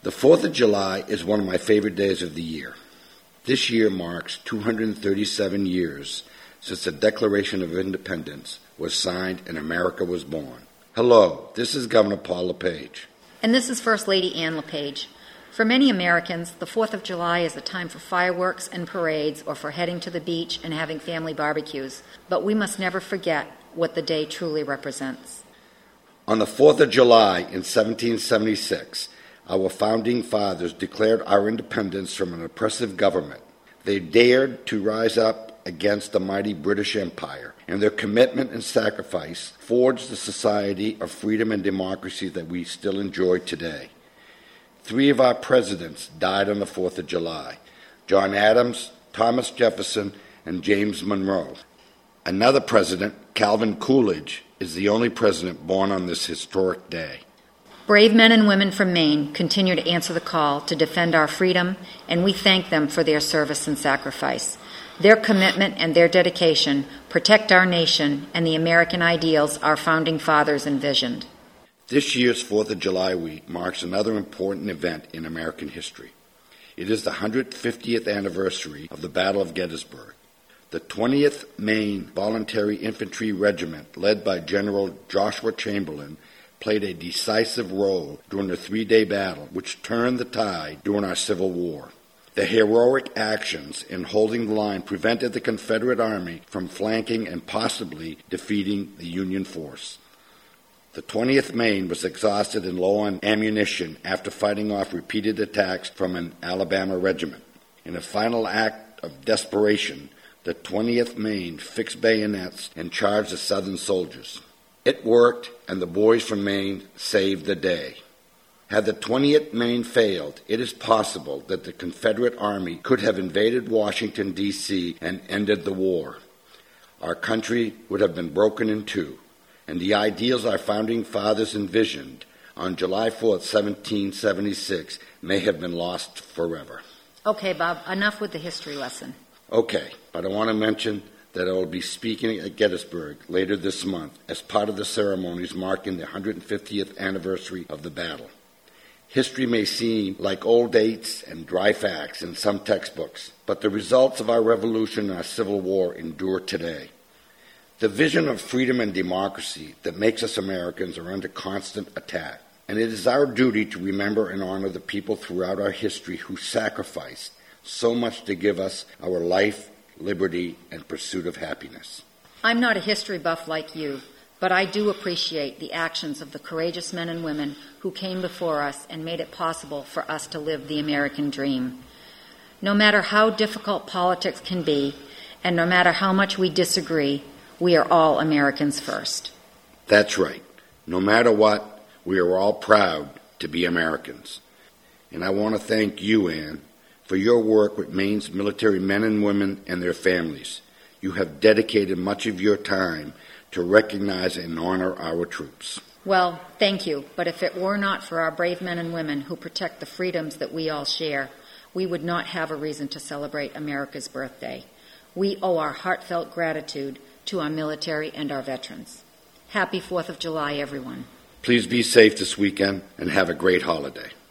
The 4th of July is one of my favorite days of the year. This year marks 237 years since the Declaration of Independence was signed and America was born. Hello, this is Governor Paul LePage. And this is First Lady Ann LePage. For many Americans, the 4th of July is a time for fireworks and parades or for heading to the beach and having family barbecues. But we must never forget what the day truly represents. On the 4th of July in 1776, our founding fathers declared our independence from an oppressive government. They dared to rise up against the mighty British Empire, and their commitment and sacrifice forged the society of freedom and democracy that we still enjoy today. 3 of our presidents died on the 4th of July: John Adams, Thomas Jefferson, and James Monroe. Another president, Calvin Coolidge, is the only president born on this historic day. Brave men and women from Maine continue to answer the call to defend our freedom, and we thank them for their service and sacrifice. Their commitment and their dedication protect our nation and the American ideals our founding fathers envisioned. This year's 4th of July week marks another important event in American history. It is the 150th anniversary of the Battle of Gettysburg. The 20th Maine Voluntary Infantry Regiment, led by General Joshua Chamberlain, played a decisive role during the 3-day battle, which turned the tide during our Civil War. The heroic actions in holding the line prevented the Confederate Army from flanking and possibly defeating the Union force. The 20th Maine was exhausted and low on ammunition after fighting off repeated attacks from an Alabama regiment. In a final act of desperation, the 20th Maine fixed bayonets and charged the Southern soldiers. It worked, and the boys from Maine saved the day. Had the 20th Maine failed, it is possible that the Confederate Army could have invaded Washington, D.C. and ended the war. Our country would have been broken in two, and the ideals our founding fathers envisioned on July 4th, 1776, may have been lost forever. Okay, Bob, enough with the history lesson. Okay, but I want to mention that I will be speaking at Gettysburg later this month as part of the ceremonies marking the 150th anniversary of the battle. History may seem like old dates and dry facts in some textbooks, but the results of our revolution and our Civil War endure today. The vision of freedom and democracy that makes us Americans are under constant attack, and it is our duty to remember and honor the people throughout our history who sacrificed so much to give us our life, liberty, and pursuit of happiness. I'm not a history buff like you, but I do appreciate the actions of the courageous men and women who came before us and made it possible for us to live the American dream. No matter how difficult politics can be, and no matter how much we disagree, we are all Americans first. That's right. No matter what, we are all proud to be Americans. And I want to thank you, Ann, for your work with Maine's military men and women and their families. You have dedicated much of your time to recognize and honor our troops. Well, thank you, but if it were not for our brave men and women who protect the freedoms that we all share, we would not have a reason to celebrate America's birthday. We owe our heartfelt gratitude to our military and our veterans. Happy 4th of July, everyone. Please be safe this weekend and have a great holiday.